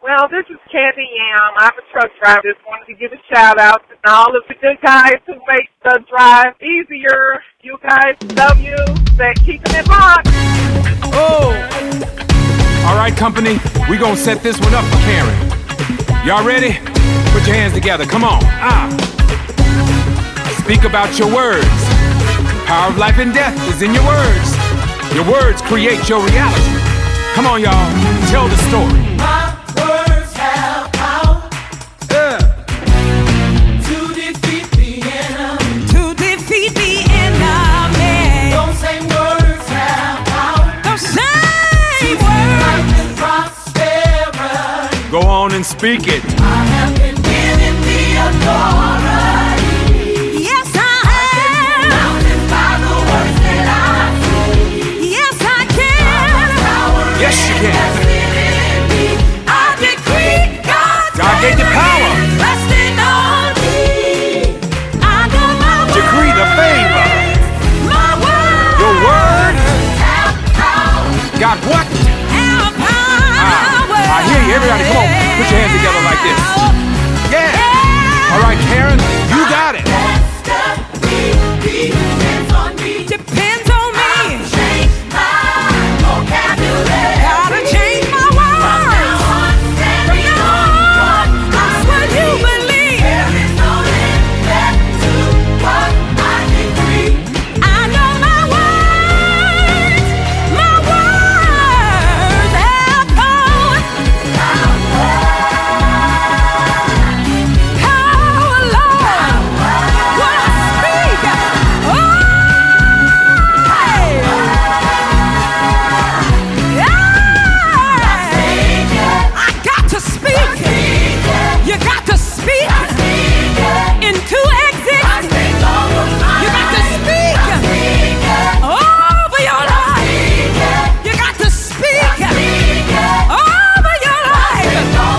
Well, this is Candy Yam. I'm a truck driver. Just wanted to give a shout out to all of the good guys who make the drive easier. You guys, love you. Keeping it locked. Oh! All right, company, we gonna set this one up for Karen. Y'all ready? Put your hands together. Come on. Speak about your words. Power of life and death is in your words. Your words create your reality. Come on, y'all. Tell the story. My words have power. To defeat the enemy. To defeat the enemy. Those same words have power. Those same words. Prosperity. Go on and speak it. I have been given the authority. Yes, I have. Mountains by the words that I say. Yes, I can. Yes, you can. I decree God's God gave you power. resting on me. I know my word. Decree the favor. My word. Your word. have power. Got what? Have power. I hear you. Everybody, come on. Put your hands together like this. Yeah. All right, Karen, you got it. Depends on me. Depends on me. Change my vocabulary. Gotta change my words. From now on, that's what you believe. There is no limit to what I decree. I know my words. My words have power. Power, Lord. When I speak, I got to speak. You got to speak into existence. You got to speak over your life. You got to speak over your life.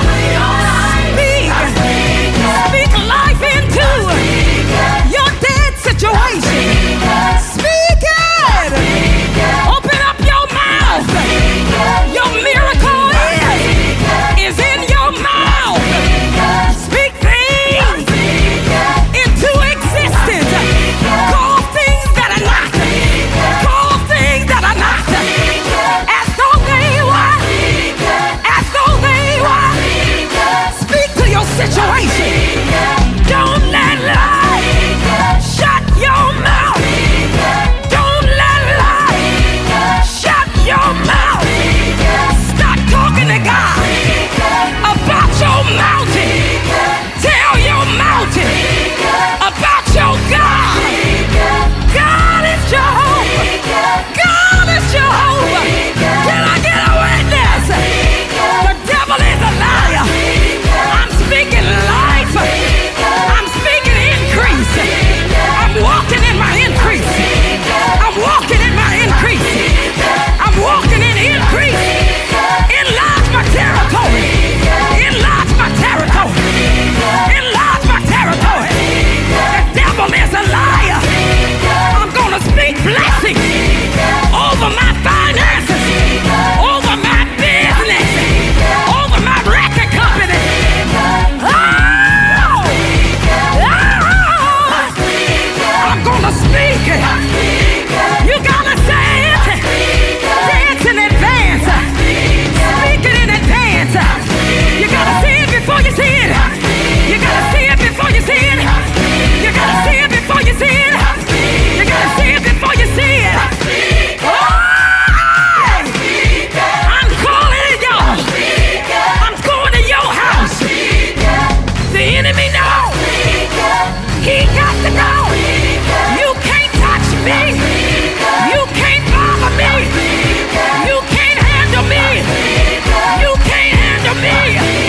Speak life into your dead situation. Speak it. Open up your mouth. Your miracle is in your mouth. Speak things into existence. Call things that are not. Call things that are not. As though they were. As though they were. Speak to your situation. Don't let lie shut your mouth. Don't let lie shut your mouth. Stop talking to God about your mountain. Tell your mountain about your God. God is Jehovah. God is Jehovah. Can I get a witness? The devil is a liar. I'm speaking life. I'm speaking increase. I'm walking in my increase. I'm walking in my increase. I'm walking in increase. Enlarge my territory. Enlarge my territory. Enlarge my territory. The devil is a liar. I'm gonna speak blessings over my finances, over my business, over my record company. I'm gonna speak it. You gotta say it. Dance in advance. Speak it in advance. You gotta see it before you see it. You gotta see it before you see it. You gotta see it before you see it. You gotta see it before you see it. I'm calling it, y'all. I'm going to your house. The enemy knows. He got to go. You can't touch me. You can't bother me. You can't handle me. You can't handle me.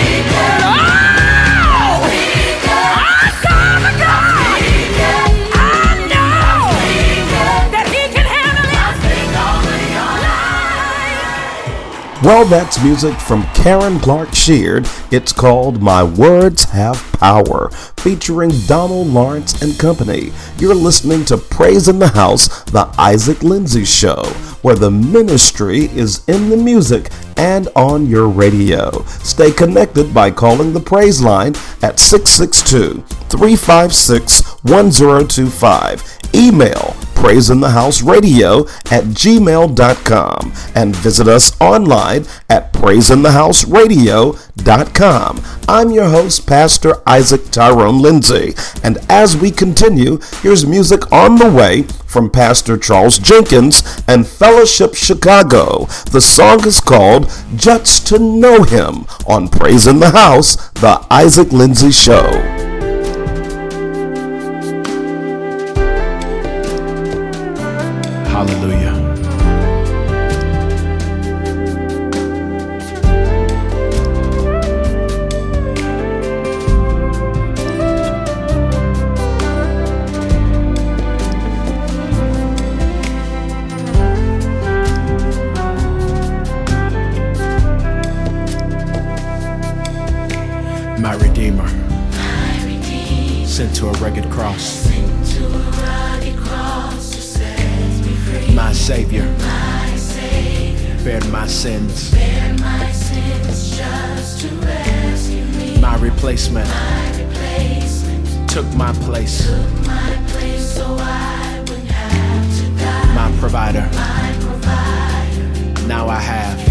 Oh! I serve a God. I know that He can handle it. Well, that's music from Karen Clark Sheard. It's called My Words Have Power, featuring Donald Lawrence and Company. You're listening to Praise in the House, the Isaac Lindsay Show, where the ministry is in the music and on your radio. Stay connected by calling the Praise Line at 662-356-1025. Email praiseinthehouseradio@gmail.com and visit us online at praiseinthehouseradio.com. I'm your host, Pastor Isaac Tyrone Lindsay, and as we continue, here's music on the way from Pastor Charles Jenkins and Fellowship Chicago. The song is called Just to Know Him on Praise in the House, the Isaac Lindsay Show. Hallelujah. My Redeemer, sent to a rugged cross. My Savior, bared my sins, just to rescue me. My replacement, took my place, so I wouldn't have to die. My provider, now I have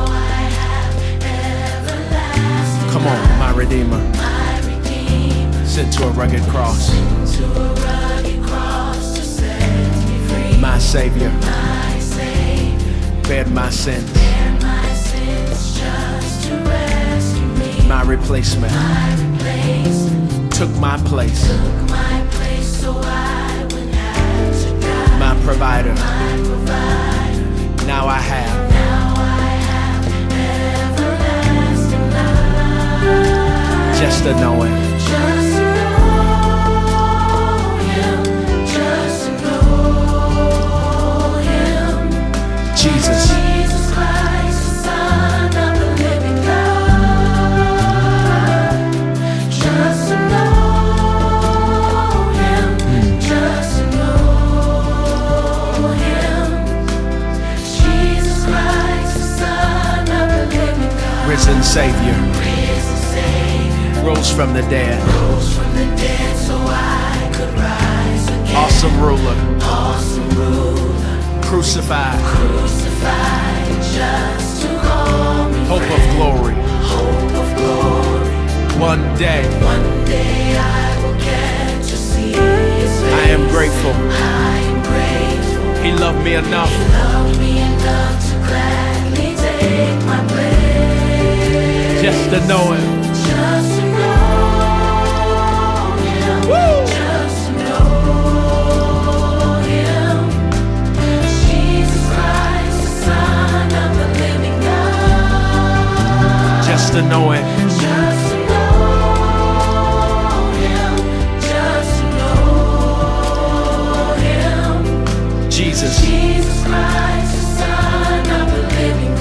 everlasting. Come on, my Redeemer, sent to a rugged cross. My Savior, bared my sins, just to rescue me. My replacement, took my place, so I wouldn't have to die. My provider, now I have everlasting life. Just to know Him. Jesus Christ, the Son of the living God. Just to know Him, just to know Him. Jesus Christ, the Son of the living God. Risen Savior, rose from the dead, so I could rise again. Awesome ruler, crucified, just to call me hope of glory. One day I will get to see His face. I am grateful. He loved me enough to gladly take my place. Just to know Him. Just to know Him. Woo! Just to know Him. Jesus Christ, the Son of the living God. Just to know Him. Just to know Him. Just to know Him. Jesus. Jesus Christ, the Son of the living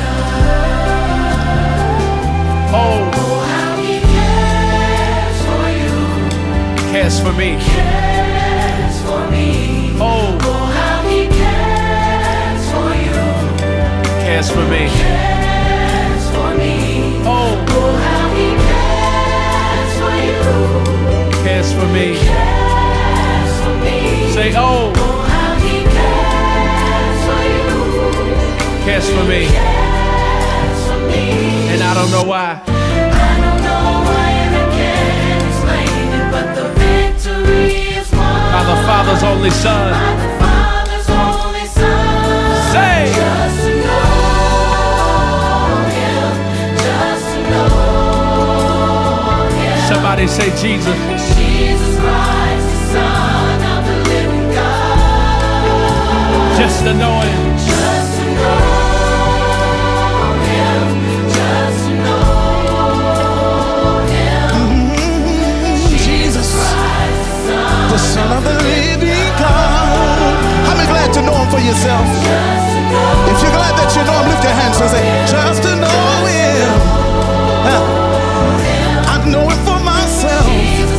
God. Oh, how He cares for you. Cares for me. Cares for me. Oh, how He cares for you. Cares for me. Cares for me. Oh, how He cares for you. Cares for me. Cares for me. Say, oh, how He cares for you. Cares for me. Cares for me. And I don't know why. I don't know why, and I can't explain it, but the victory is won by the Father's only Son. By the Father's only Son. Say, just to know Him, just to know Him. Somebody say Jesus. Jesus Christ, the Son of the living God. Just to know Him. Just to know Him. Just to know Him. Jesus Christ, the Son of the living God. How many glad to know Him for yourself? If you're glad that you know Him, lift your hands and say, just to know Him. I know it for myself.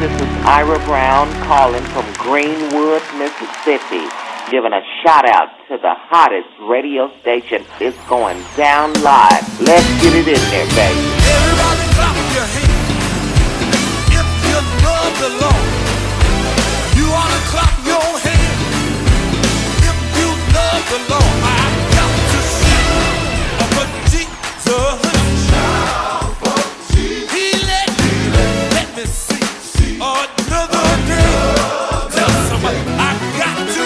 This is Ira Brown calling from Greenwood, Mississippi, giving a shout out to the hottest radio station. It's going down live. Let's get it in there, baby. Everybody clap your hands. If you love the Lord, you ought to clap your hands. If you love the Lord, I've got to sing for Jesus. He let me see another day. Tell somebody I've got to,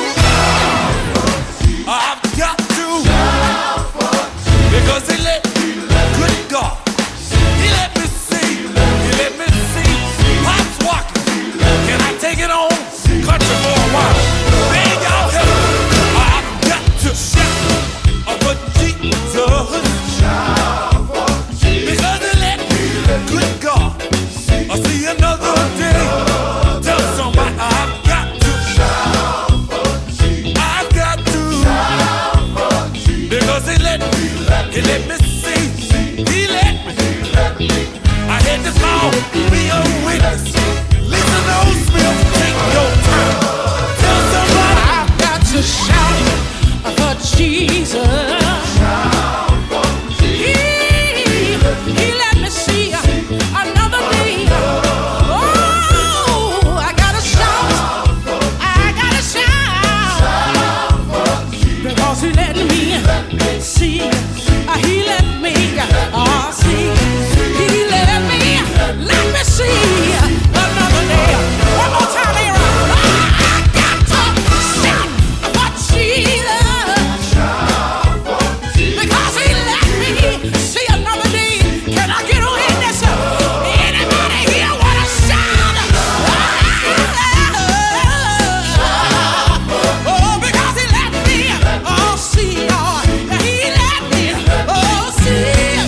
because he let, good God, he let me see Pop's walking. Can I take it on country for a while? Man, y'all help me. I've got to shout for Jesus, because he let, good God, see another day. Tell somebody I've got to, because he let me see, he let me. I had to call, be a witness. Listen to Smith, take your time. Tell somebody I've got to shout for Jesus. He let me see another day. Oh, I gotta shout, because he let me see. He let me see. He let me see another day. One more time, Aaron. I got to shout for Jesus, because he let me see another day. Can I get a witness? Anybody here want to shout? Oh, because he let me see. He let me see.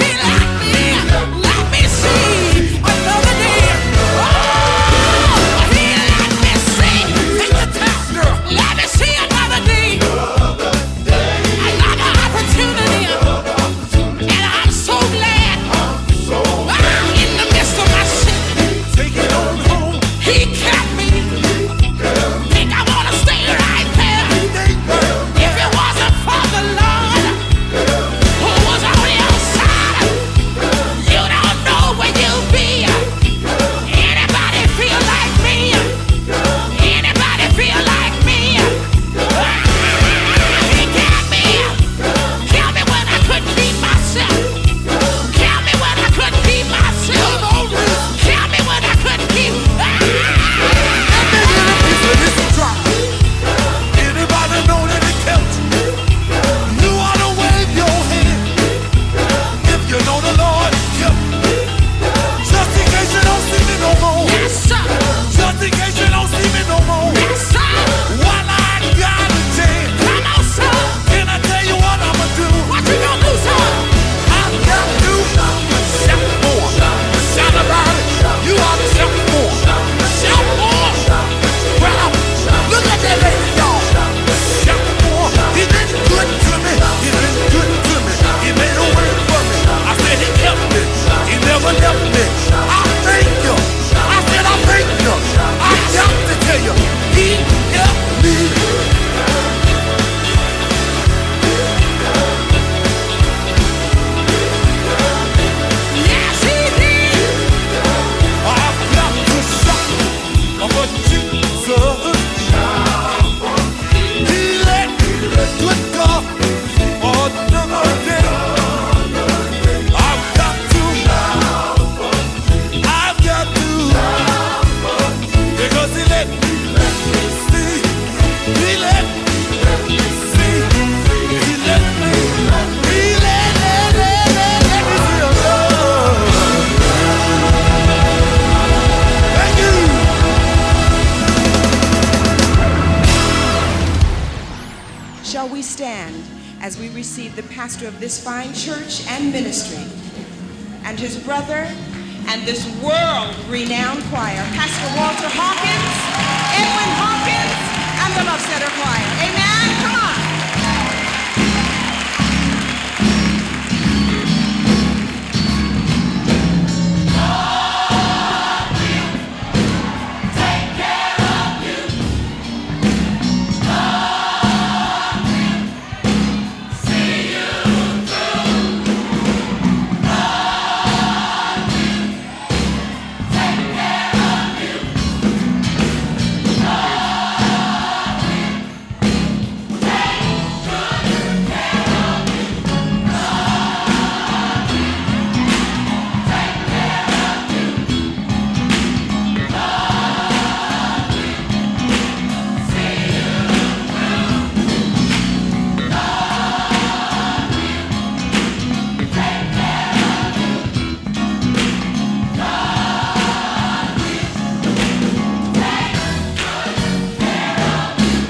Let me see another day. Oh, he let me see. Take the time, girl. Let me see another day. Another opportunity. And I'm so glad. I'm in the midst of my sin. Take it on home. He kept me. Think I want to stay right there. If it wasn't for the Lord who was on your side, you don't know where you'll be. Anybody feel like me? Anybody feel like me? He got me. Kill me when I couldn't keep myself. Kill me when I couldn't keep myself. Kill me when I couldn't keep. Anybody know that he kept you? You ought to wave your hand if you know the Lord kept you. Just in case you don't see me no more. Yes, sir. Just in case you don't see me no more. Yes, sir. While I got a chance. Come on, sir. Can I tell you what I'ma do? What you gonna do, sir? I've got to shout more. Shout about it. You ought to shout more. Shout more. Well, look at that lady, y'all. Shout more. He been good to me. He been good to me. He made a way for me. I said he kept me. He never left me. I thank you. I said I thank you. I got to tell you, he kept me. Yes, he did. I've got to shout for Jesus. He let good God another day. I've got to, because he let me see. He let me see. He let me see your love. Thank you. Shall we stand as we receive the pastor of this fine church and ministry and his brother and this world-renowned choir, Pastor Walter Hawkins, Edwin Hawkins, and the Love Center Choir. Amen? Come on.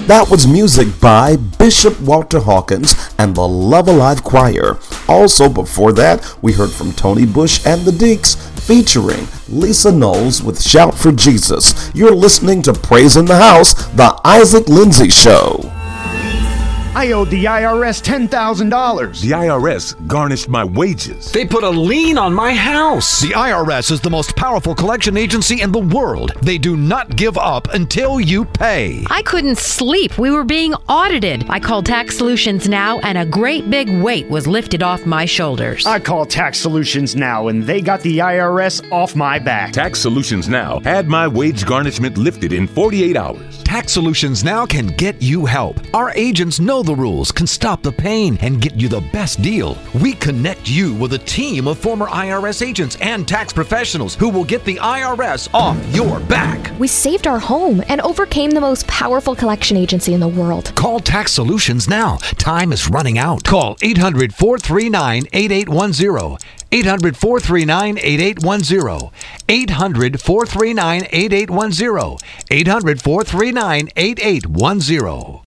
That was music by Bishop Walter Hawkins and the Love Alive Choir. Also before that, we heard from Tony Bush and the Deeks featuring Lisa Knowles with Shout for Jesus. You're listening to Praise in the House, the Isaac Lindsay Show. I owed the IRS $10,000. The IRS garnished my wages. They put a lien on my house. The IRS is the most powerful collection agency in the world. They do not give up until you pay. I couldn't sleep. We were being audited. I called Tax Solutions Now, and a great big weight was lifted off my shoulders. I called Tax Solutions Now, and they got the IRS off my back. Tax Solutions Now had my wage garnishment lifted in 48 hours. Tax Solutions Now can get you help. Our agents know the rules, can stop the pain, and get you the best deal. We connect you with a team of former IRS agents and tax professionals who will get the IRS off your back. We saved our home and overcame the most powerful collection agency in the world. Call Tax Solutions now. Time is running out. Call 800-439-8810. 800-439-8810. 800-439-8810. 800-439-8810.